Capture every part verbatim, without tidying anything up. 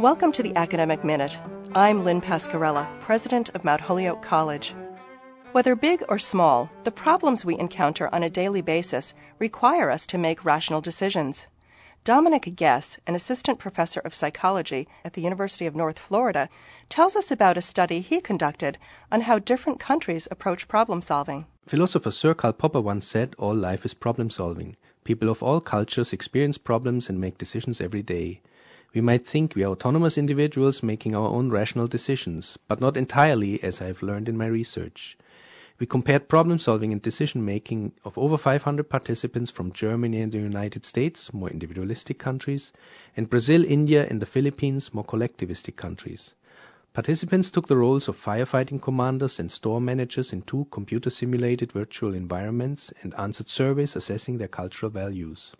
Welcome to the Academic Minute. I'm Lynn Pascarella, president of Mount Holyoke College. Whether big or small, the problems we encounter on a daily basis require us to make rational decisions. Dominic Guess, an assistant professor of psychology at the University of North Florida, tells us about a study he conducted on how different countries approach problem solving. Philosopher Sir Karl Popper once said, "All life is problem solving. People of all cultures experience problems and make decisions every day. We might think we are autonomous individuals making our own rational decisions, but not entirely, as I have learned in my research." We compared problem-solving and decision-making of over five hundred participants from Germany and the United States, more individualistic countries, and Brazil, India, and the Philippines, more collectivistic countries. Participants took the roles of firefighting commanders and store managers in two computer-simulated virtual environments and answered surveys assessing their cultural values.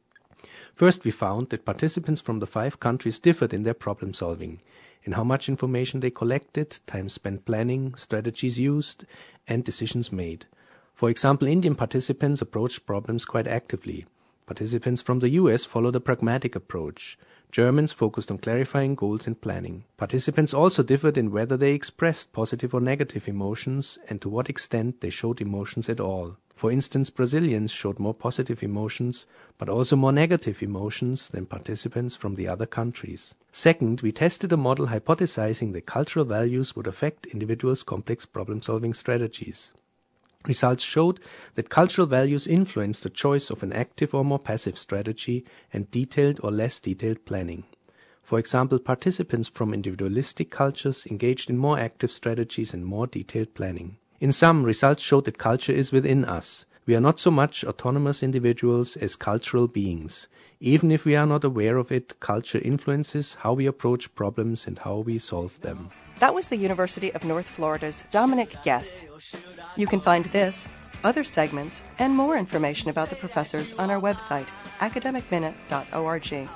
First, we found that participants from the five countries differed in their problem-solving, in how much information they collected, time spent planning, strategies used, and decisions made. For example, Indian participants approached problems quite actively. Participants from the U S followed a pragmatic approach. Germans focused on clarifying goals and planning. Participants also differed in whether they expressed positive or negative emotions and to what extent they showed emotions at all. For instance, Brazilians showed more positive emotions, but also more negative emotions than participants from the other countries. Second, we tested a model hypothesizing that cultural values would affect individuals' complex problem-solving strategies. Results showed that cultural values influence the choice of an active or more passive strategy and detailed or less detailed planning. For example, participants from individualistic cultures engaged in more active strategies and more detailed planning. In sum, results showed that culture is within us. We are not so much autonomous individuals as cultural beings. Even if we are not aware of it, culture influences how we approach problems and how we solve them. That was the University of North Florida's Dominic Guess. You can find this, other segments, and more information about the professors on our website, academic minute dot org.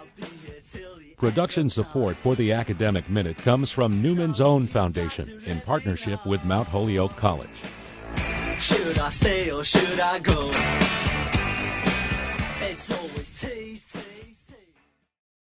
Production support for the Academic Minute comes from Newman's Own Foundation in partnership with Mount Holyoke College. Should I stay or should I go? It's always tasty.